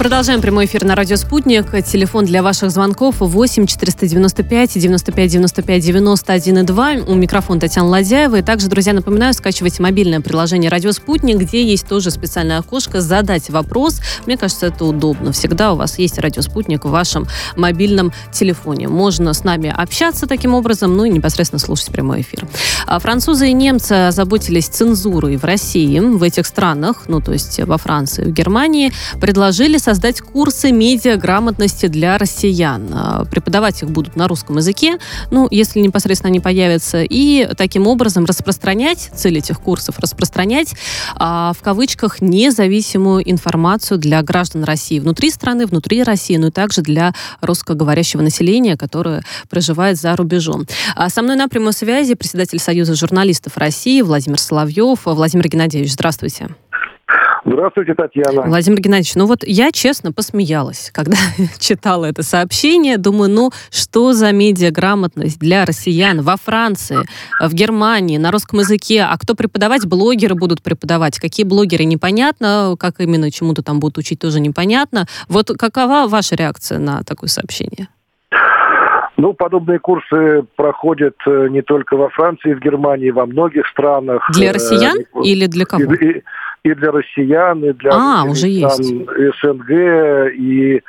Продолжаем прямой эфир на радио «Спутник». Телефон для ваших звонков 8 495 95 95 91 и 2. У микрофона Татьяна Ладяева. И также, друзья, напоминаю, скачивайте мобильное приложение «Радио Спутник», где есть тоже специальное окошко «Задать вопрос». Мне кажется, это удобно. Всегда у вас есть «Радио Спутник» в вашем мобильном телефоне. Можно с нами общаться таким образом, ну и непосредственно слушать прямой эфир. Французы и немцы озаботились цензурой в России. В этих странах, ну то есть во Франции, в Германии, предложили создать курсы медиаграмотности для россиян. Преподавать их будут на русском языке, ну, если непосредственно они появятся, и таким образом распространять, цель этих курсов, распространять, в кавычках, независимую информацию для граждан России внутри страны, внутри России, но и также для русскоговорящего населения, которое проживает за рубежом. Со мной на прямой связи председатель Союза журналистов России Владимир Соловьев. Владимир Геннадьевич, здравствуйте. Здравствуйте, Татьяна. Владимир Геннадьевич, ну вот я честно посмеялась, когда читала это сообщение. Думаю, ну что за медиаграмотность для россиян во Франции, в Германии, на русском языке? А кто преподавать? Блогеры будут преподавать. Какие блогеры, непонятно. Как именно чему-то там будут учить, тоже непонятно. Вот какова ваша реакция на такое сообщение? Ну, подобные курсы проходят не только во Франции, в Германии, во многих странах. Для россиян или для кого? И для россиян, и для уже есть. СНГ. И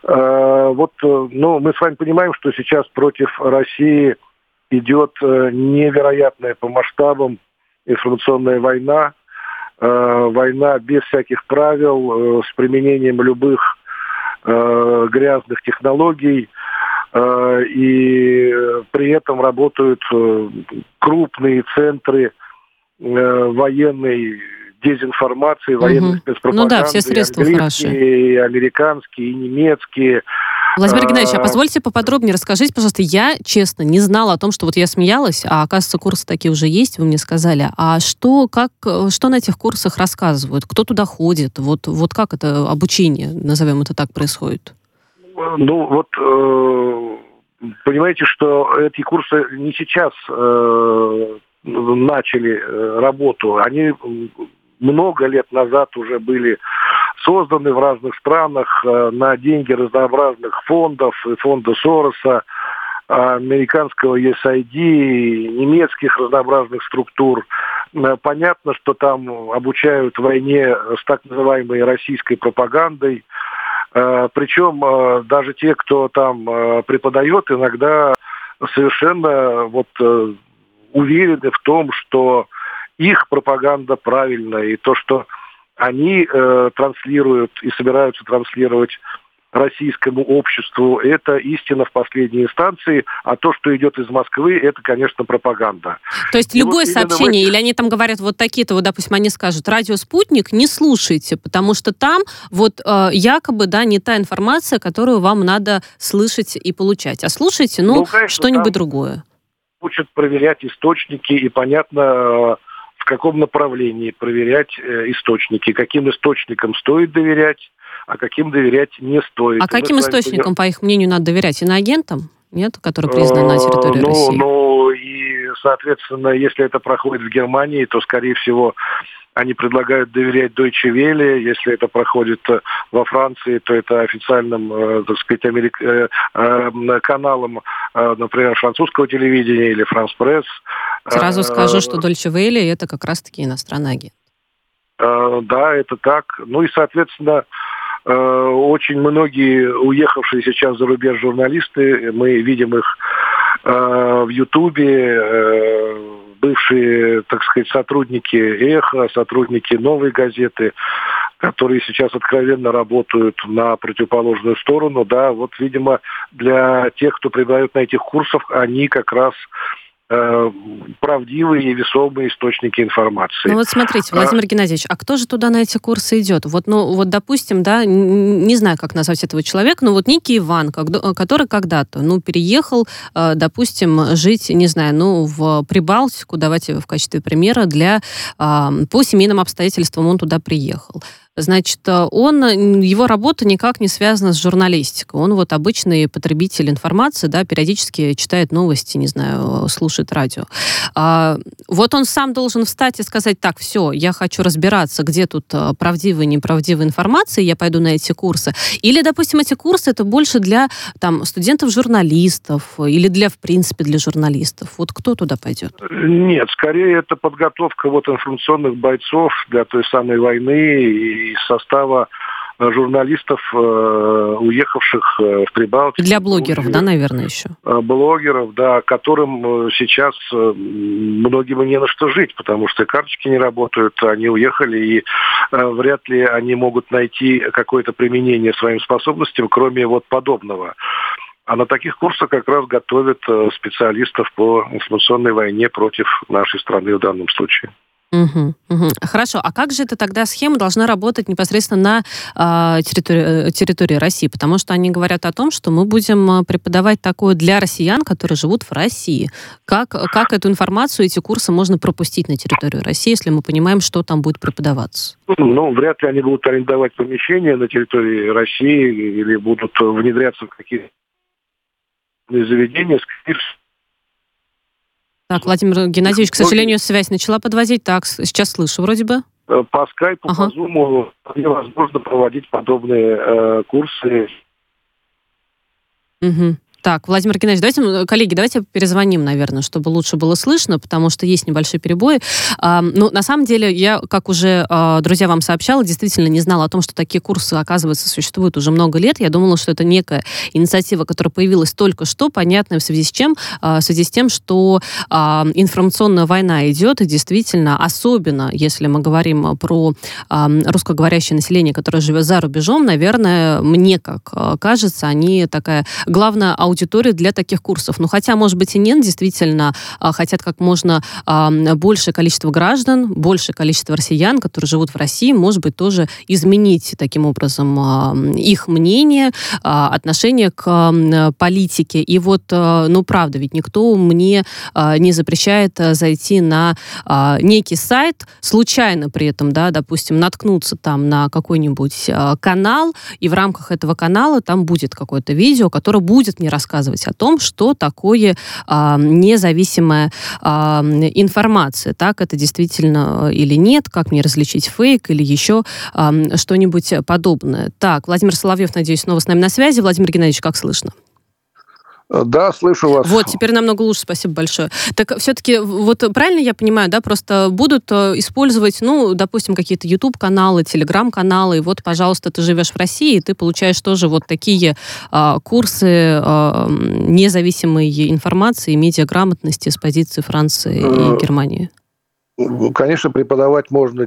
мы с вами понимаем, что сейчас против России идет невероятная по масштабам информационная война. Война без всяких правил, с применением любых грязных технологий. И при этом работают крупные центры военной дезинформации, военной спецпропаганды. Ну да, все средства хороши. И американские, и немецкие. Владимир Геннадьевич, а позвольте поподробнее расскажите, пожалуйста. Я, честно, не знала о том, что вот я смеялась, а оказывается, курсы такие уже есть, вы мне сказали. А что на этих курсах рассказывают? Кто туда ходит? Вот как это обучение, назовем это так, происходит? Ну, вот, понимаете, что эти курсы не сейчас начали работу. Они много лет назад уже были созданы в разных странах на деньги разнообразных фондов, фонда Сороса, американского USAID, немецких разнообразных структур. Понятно, что там обучают войне с так называемой российской пропагандой. Причем даже те, кто там преподает, иногда совершенно уверены в том, что их пропаганда правильная, и то, что они транслируют и собираются транслировать российскому обществу, это истина в последней инстанции, а то, что идет из Москвы, это, конечно, пропаганда. То есть любое сообщение, или они там говорят вот такие-то, вот, допустим, они скажут, радио «Спутник» не слушайте, потому что там якобы, да, не та информация, которую вам надо слышать и получать, а слушайте, конечно, что-нибудь другое. Учат проверять источники, и понятно, в каком направлении проверять источники, каким источникам стоит доверять, а каким доверять не стоит. А каким источникам, по их мнению, надо доверять? Иноагентам? Нет? Которые признаны на территории России? И, соответственно, если это проходит в Германии, то, скорее всего, они предлагают доверять Deutsche Welle. Если это проходит во Франции, то это официальным, каналам, например, французского телевидения или France Press. Сразу скажу, что Deutsche Welle – это как раз-таки иностранный агент. Да, это так. Ну и, соответственно, очень многие уехавшие сейчас за рубеж журналисты, мы видим их в Ютубе, бывшие, так сказать, сотрудники «Эхо», сотрудники «Новой газеты», которые сейчас откровенно работают на противоположную сторону. Да, вот, видимо, для тех, кто преподает на этих курсах, они как раз правдивые и весомые источники информации. Ну вот смотрите, Владимир Геннадьевич, а кто же туда на эти курсы идет? Допустим, да, не знаю, как назвать этого человека, но вот некий Иван, который когда-то, переехал, допустим, жить, не знаю, в Прибалтику, давайте в качестве примера, по семейным обстоятельствам он туда приехал. значит, его работа никак не связана с журналистикой. Он вот обычный потребитель информации, да, периодически читает новости, не знаю, слушает радио. Вот он сам должен встать и сказать: так, все, я хочу разбираться, где тут правдивая и неправдивая информация, я пойду на эти курсы. Или, допустим, эти курсы это больше для там студентов-журналистов или в принципе, для журналистов. Вот кто туда пойдет? Нет, скорее это подготовка вот информационных бойцов для той самой войны и состава журналистов, уехавших в Прибалтику. Для блогеров, да, наверное, еще? Блогеров, да, которым сейчас многим и не на что жить, потому что карточки не работают, они уехали, и вряд ли они могут найти какое-то применение своим способностям, кроме вот подобного. А на таких курсах как раз готовят специалистов по информационной войне против нашей страны в данном случае. Хорошо. А как же это тогда схема должна работать непосредственно на территории России? Потому что они говорят о том, что мы будем преподавать такое для россиян, которые живут в России. Как эту информацию, эти курсы можно пропустить на территорию России, если мы понимаем, что там будет преподаваться? Ну, вряд ли они будут арендовать помещения на территории России или будут внедряться в какие-то заведения. Так, Владимир Геннадьевич, к сожалению, связь начала подводить. Так, сейчас слышу вроде бы. По скайпу, по зуму невозможно проводить подобные курсы. Так, Владимир Геннадьевич, коллеги, давайте перезвоним, наверное, чтобы лучше было слышно, потому что есть небольшие перебои. На самом деле, я, как уже, друзья, вам сообщала, действительно не знала о том, что такие курсы, оказывается, существуют уже много лет. Я думала, что это некая инициатива, которая появилась только что, понятная в связи с тем, что информационная война идет, и действительно, особенно, если мы говорим про русскоговорящее население, которое живет за рубежом, наверное, мне, как кажется, они такая главная аудитория для таких курсов. Хотя, может быть, и нет, действительно, хотят как можно большее количество граждан, большее количество россиян, которые живут в России, может быть, тоже изменить таким образом их мнение, отношение к политике. И вот, правда, ведь никто мне не запрещает зайти на некий сайт, случайно при этом, да, допустим, наткнуться там на какой-нибудь канал, и в рамках этого канала там будет какое-то видео, которое будет мне рассказывать о том, что такое независимая информация. Так это действительно или нет, как мне различить фейк или еще что-нибудь подобное. Так, Владимир Соловьев, надеюсь, снова с нами на связи. Владимир Геннадьевич, как слышно? Да, слышу вас. Вот, теперь намного лучше, спасибо большое. Так все-таки, вот правильно я понимаю, да, просто будут использовать, допустим, какие-то YouTube-каналы, Telegram-каналы, и вот, пожалуйста, ты живешь в России, и ты получаешь тоже вот такие курсы независимой информации, медиаграмотности с позиции Франции и Германии. Конечно, преподавать можно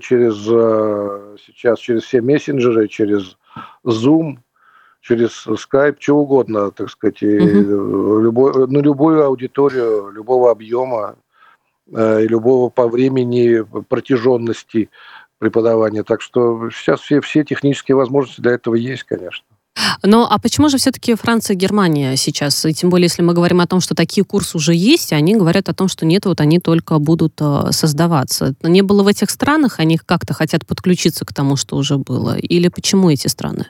сейчас через все мессенджеры, через Zoom, через Skype, что угодно, так сказать, любую аудиторию, любого объема и любого по времени протяженности преподавания. Так что сейчас все технические возможности для этого есть, конечно. А почему же все-таки Франция и Германия сейчас? И тем более, если мы говорим о том, что такие курсы уже есть, они говорят о том, что нет, вот они только будут создаваться. Не было в этих странах, они как-то хотят подключиться к тому, что уже было? Или почему эти страны?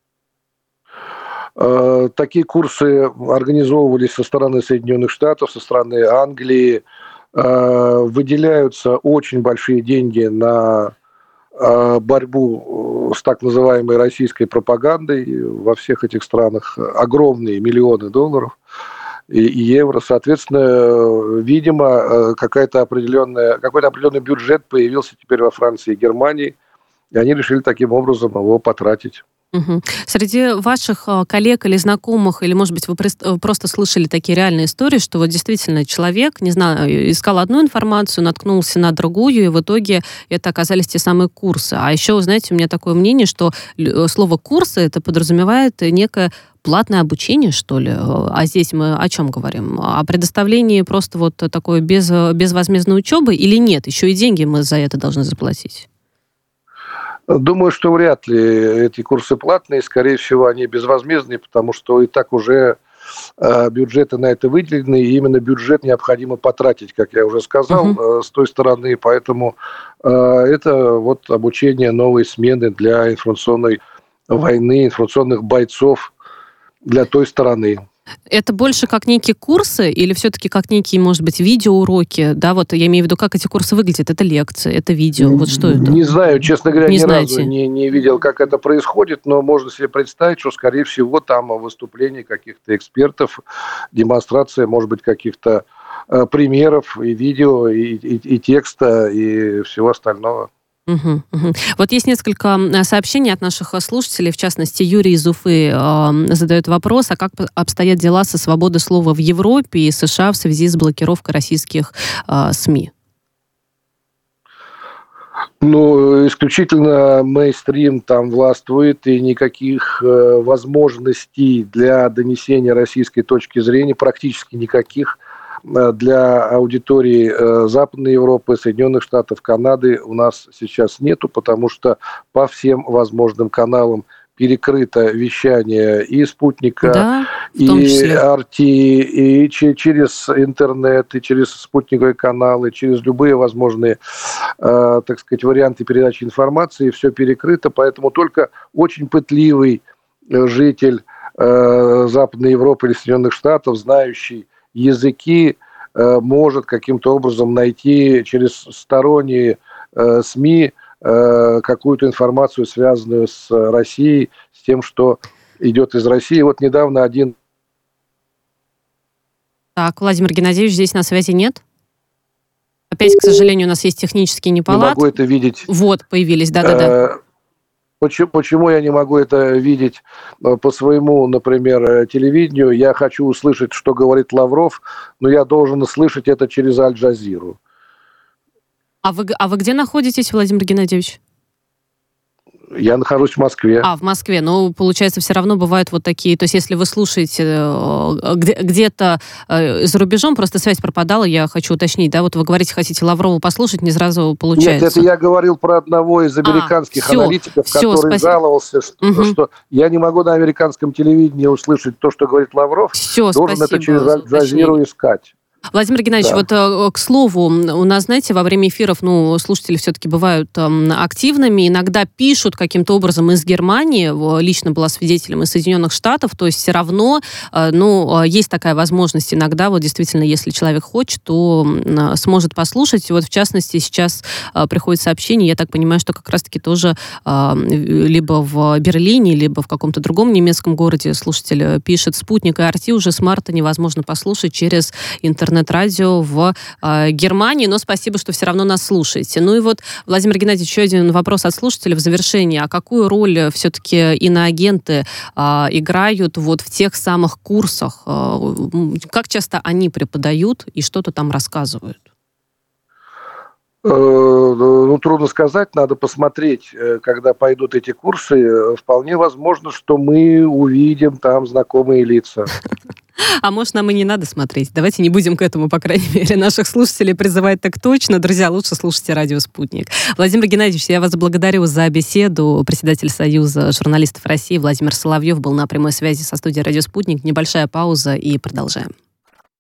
Такие курсы организовывались со стороны Соединенных Штатов, со стороны Англии. Выделяются очень большие деньги на борьбу с так называемой российской пропагандой во всех этих странах. Огромные миллионы долларов и евро. Соответственно, видимо, какой-то определенный бюджет появился теперь во Франции и Германии, и они решили таким образом его потратить. Среди ваших коллег или знакомых, или, может быть, вы просто слышали такие реальные истории, что вот действительно человек, не знаю, искал одну информацию, наткнулся на другую, и в итоге это оказались те самые курсы. А еще, вы знаете, у меня такое мнение, что слово «курсы» это подразумевает некое платное обучение, что ли? А здесь мы о чем говорим? О предоставлении просто вот такой безвозмездной учебы или нет? Еще и деньги мы за это должны заплатить. Думаю, что вряд ли эти курсы платные, скорее всего, они безвозмездные, потому что и так уже бюджеты на это выделены, и именно бюджет необходимо потратить, как я уже сказал, с той стороны. Поэтому это вот обучение новой смены для информационной войны, информационных бойцов для той стороны. Это больше как некие курсы или все-таки как некие, может быть, видеоуроки? Да, вот я имею в виду, как эти курсы выглядят. Это лекции, это видео, вот что это? Не знаю, честно говоря, ни разу не видел, как это происходит, но можно себе представить, что, скорее всего, там выступления каких-то экспертов, демонстрация, может быть, каких-то примеров и видео, и текста, и всего остального. Вот есть несколько сообщений от наших слушателей, в частности, Юрий из Уфы задает вопрос, а как обстоят дела со свободой слова в Европе и США в связи с блокировкой российских СМИ? Исключительно мейнстрим там властвует, и никаких возможностей для донесения российской точки зрения, практически никаких, для аудитории Западной Европы, Соединенных Штатов, Канады у нас сейчас нету, потому что по всем возможным каналам перекрыто вещание и спутника, да, и RT, и через интернет, и через спутниковые каналы, через любые возможные, так сказать, варианты передачи информации, все перекрыто, поэтому только очень пытливый житель Западной Европы или Соединенных Штатов, знающий языки, может каким-то образом найти через сторонние СМИ какую-то информацию, связанную с Россией, с тем, что идет из России. Вот недавно один... Так, Владимир Геннадьевич, здесь на связи нет? Опять, к сожалению, у нас есть технические неполадки. Не могу это видеть. Вот, появились, да-да-да. Почему я не могу это видеть по своему, например, телевидению? Я хочу услышать, что говорит Лавров, но я должен слышать это через Аль-Джазиру. А вы где находитесь, Владимир Геннадьевич? Я нахожусь в Москве. В Москве. Но, получается, все равно бывают вот такие... То есть, если вы слушаете где-то за рубежом, просто связь пропадала, я хочу уточнить, да, вот вы говорите, хотите Лаврова послушать, не сразу получается. Нет, это я говорил про одного из американских аналитиков, который жаловался, что я не могу на американском телевидении услышать то, что говорит Лавров, должен это через Аль-Джазиру искать. Владимир Геннадьевич, вот к слову, у нас, знаете, во время эфиров, слушатели все-таки бывают активными, иногда пишут каким-то образом из Германии, лично была свидетелем из Соединенных Штатов, то есть все равно, есть такая возможность иногда, вот действительно, если человек хочет, то сможет послушать. Вот в частности, сейчас приходит сообщение, я так понимаю, что как раз-таки тоже либо в Берлине, либо в каком-то другом немецком городе слушатель пишет, «Спутник и RT уже с марта невозможно послушать через интернет-радио в Германии, но спасибо, что все равно нас слушаете. И вот, Владимир Геннадьевич, еще один вопрос от слушателя в завершении. А какую роль все-таки иноагенты играют вот в тех самых курсах? Как часто они преподают и что-то там рассказывают? Трудно сказать, надо посмотреть, когда пойдут эти курсы. Вполне возможно, что мы увидим там знакомые лица. А может, нам и не надо смотреть. Давайте не будем к этому, по крайней мере, наших слушателей призывать так точно. Друзья, лучше слушайте «Радио Спутник». Владимир Геннадьевич, я вас благодарю за беседу. Председатель Союза журналистов России Владимир Соловьев был на прямой связи со студией «Радио Спутник». Небольшая пауза и продолжаем.